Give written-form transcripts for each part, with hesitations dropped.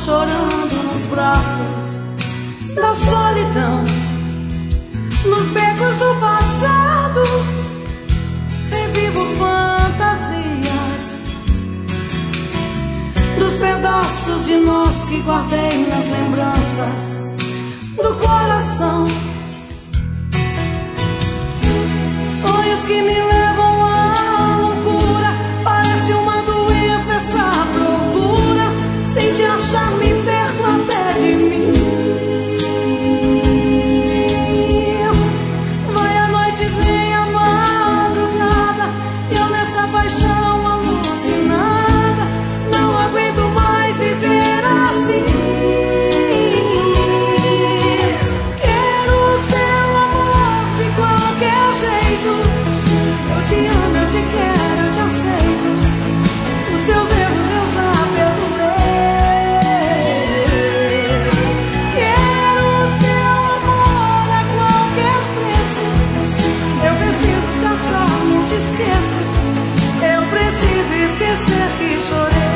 chorando nos braços da solidão, nos becos do passado, revivo fantasias dos pedaços de nós que guardei nas lembranças do coração. Sonhos que me levam à loucura, parece uma doença essa procura, sem te achar me perco até de mim. Vai a noite, vem a madrugada, e eu nessa paixão alucinada, não aguento mais viver assim. Quero o seu amor de qualquer jeito, eu te amo, eu te quero, eu te aceito, os seus erros eu já perdoei. Quero o seu amor a qualquer preço, eu preciso te achar, não te esqueço, eu preciso esquecer que chorei.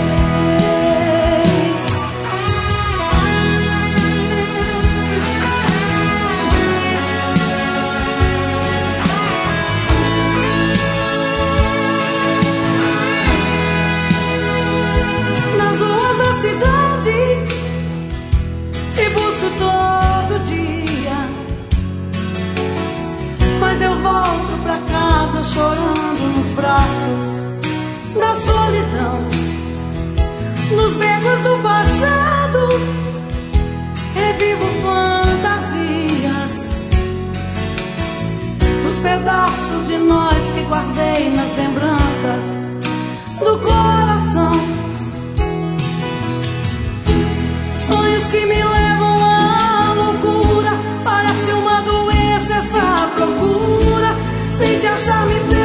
Nas ruas da cidade te busco todo dia, mas eu volto pra casa chorando nos braços da solidão, nos becos do passado, revivo fantasias dos pedaços de nós que guardei nas lembranças do coração. Sonhos que me levam à loucura, parece uma doença essa procura, sem te achar me